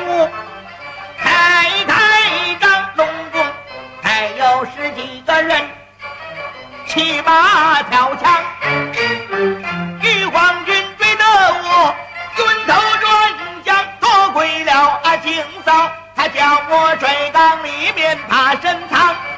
队伍开张，龙宫还有10几个人骑马跳墙。玉皇军追得我晕头转向，多亏了金嫂，他叫我水缸里面把身藏。